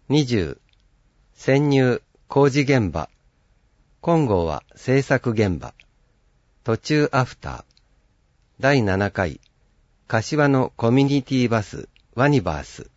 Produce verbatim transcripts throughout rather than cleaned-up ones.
にじゅう、潜入工事現場。今号は制作現場。途中アフター。だいななかい、柏のコミュニティバス、ワニバース。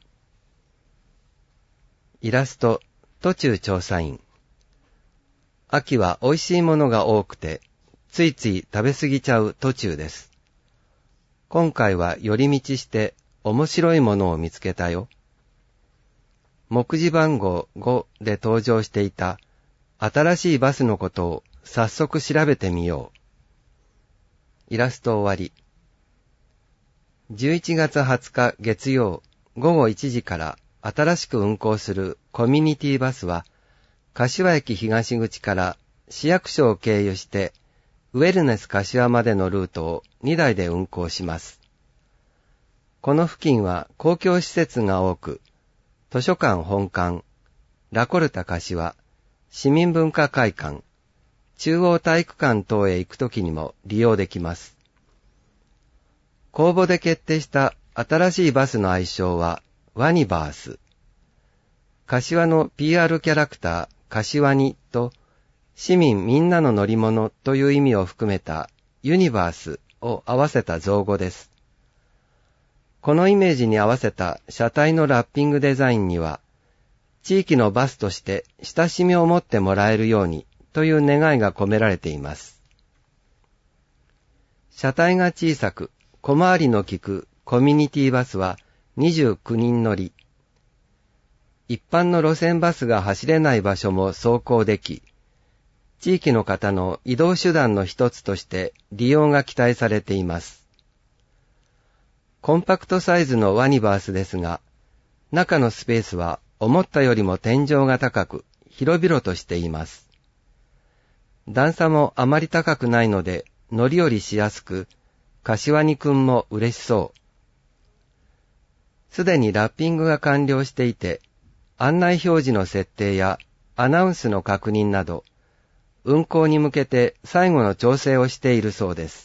イラスト、途中調査員。秋は美味しいものが多くて、ついつい食べ過ぎちゃう途中です。今回は寄り道して面白いものを見つけたよ。目次番号ごで登場していた新しいバスのことを早速調べてみよう。イラスト終わり。じゅういちがつはつか月曜ごごいちじから新しく運行するコミュニティバスは、柏駅東口から市役所を経由してウェルネス柏までのルートをにだいで運行します。この付近は公共施設が多く、図書館本館、ラコルタ柏、市民文化会館、中央体育館等へ行くときにも利用できます。公募で決定した新しいバスの愛称はワニバース。柏の ピーアール キャラクター、柏にと、市民みんなの乗り物という意味を含めたユニバースを合わせた造語です。このイメージに合わせた車体のラッピングデザインには、地域のバスとして親しみを持ってもらえるようにという願いが込められています。車体が小さく、小回りの利くコミュニティバスはにじゅうきゅうにん乗り。一般の路線バスが走れない場所も走行でき、地域の方の移動手段の一つとして利用が期待されています。コンパクトサイズのワニバースですが、中のスペースは思ったよりも天井が高く、広々としています。段差もあまり高くないので乗り降りしやすく、柏にくんも嬉しそう。すでにラッピングが完了していて、案内表示の設定やアナウンスの確認など、運行に向けて最後の調整をしているそうです。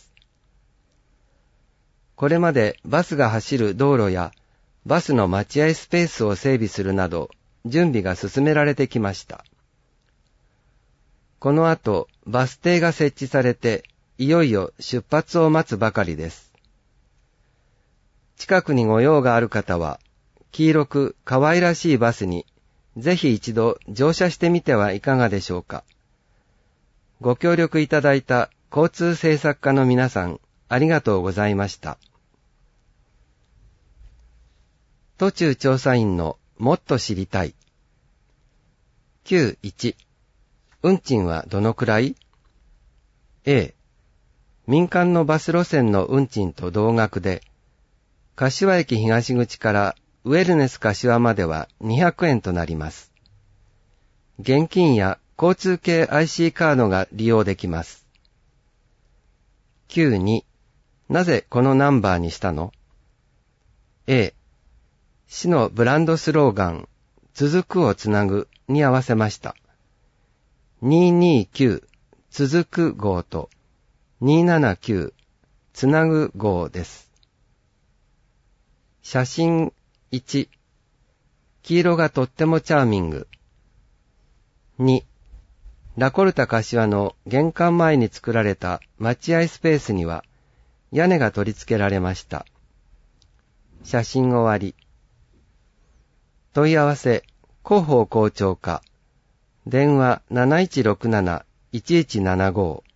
これまでバスが走る道路やバスの待合スペースを整備するなど準備が進められてきました。この後バス停が設置されていよいよ出発を待つばかりです。近くにご用がある方は黄色く可愛らしいバスにぜひ一度乗車してみてはいかがでしょうか。ご協力いただいた交通政策課の皆さんありがとうございました。途中調査員のもっと知りたい。きゅういち、運賃はどのくらい？ A、民間のバス路線の運賃と同額で、柏駅東口からウェルネス柏まではにひゃくえんとなります。現金や交通系 アイシー カードが利用できます。きゅうに、なぜこのナンバーにしたの？ A、市のブランドスローガン、続くをつなぐに合わせました。にひゃくにじゅうきゅう続く号とにひゃくななじゅうきゅうつなぐ号です。写真いち、黄色がとってもチャーミング。に、ラコルタ柏の玄関前に作られた待合スペースには屋根が取り付けられました。写真終わり。問い合わせ、広報校長課。電話 なないちろくなな いちいちななご。